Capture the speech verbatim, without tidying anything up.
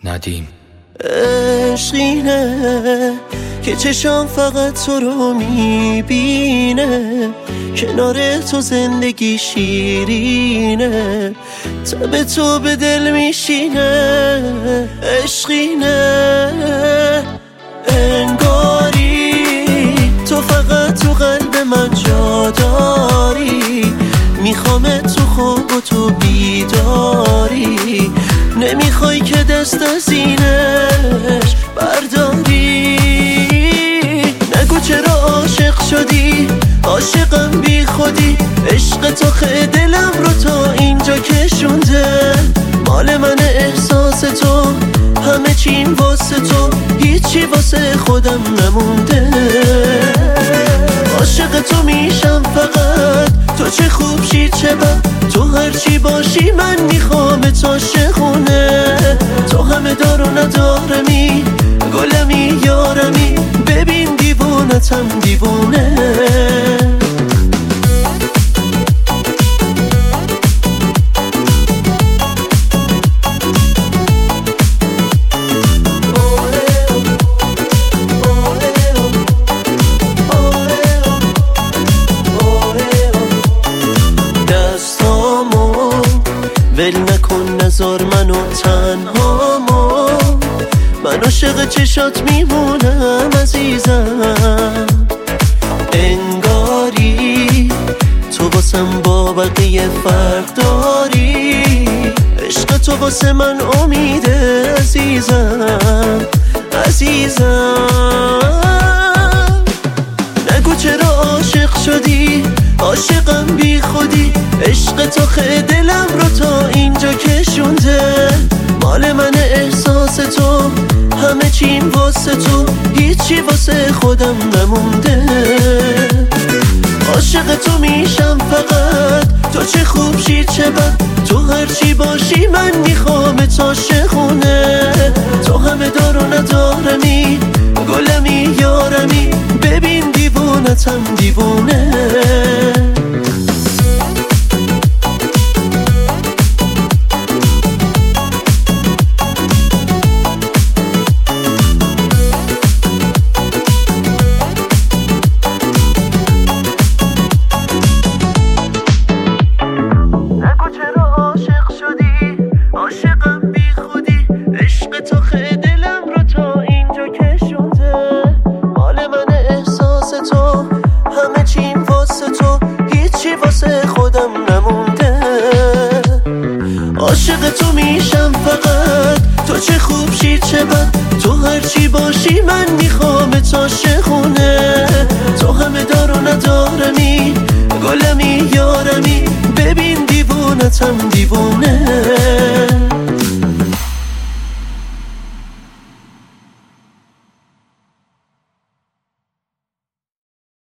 ندیم. عشقینه که چشام فقط تو رو میبینه، کنار تو زندگی شیرینه، تب تو به دل میشینه. عشقینه انگاری تو فقط تو قلب من جا داری، میخوام تو خواب و تو بیداری، نمیخوای که دست از اینش برداری. نگو چرا عاشق شدی، عاشقم بی خودی، عشق تو خیلی دلم رو تا اینجا کشونده، مال من احساس تو، همه چیم واسه تو، هیچی واسه خودم نمونده. عاشق تو میشم فقط، تو چه خوب شی چه بد، تو هرچی باشی من میخوام تو عاشقونه. تو همه دار و ندارمی، گلمی یارمی، ببین دیوونتم دیوونه. ول نکن نزار منو تنهامو، من عاشق چشات میمونم عزیزم. انگاری تو واسم با بقیه فرق داری، عشق تو واسه من امیده عزیزم عزیزم. نگو چرا عاشق شدی، عاشقم بی خودی، عشق تو خیلی دلم رو تا اینجا کشونده، مال من احساس تو، همه چیم واسه تو، هیچی واسه خودم نمونده. عاشق تو میشم فقط، تو چه خوب شی چه بد، تو هرچی باشی من میخوام تو عاشقونه. تو همه دار و ندارمی، گلمی یارمی، ببین دیوونتم دیوونه. عاشق تو میشم فقط، تو چه خوب شی چه بد، تو هرچی باشی من میخوام تو عاشقونه. تو همه دار و ندارمی، گلمی یارمی، ببین دیوونتم دیوونه.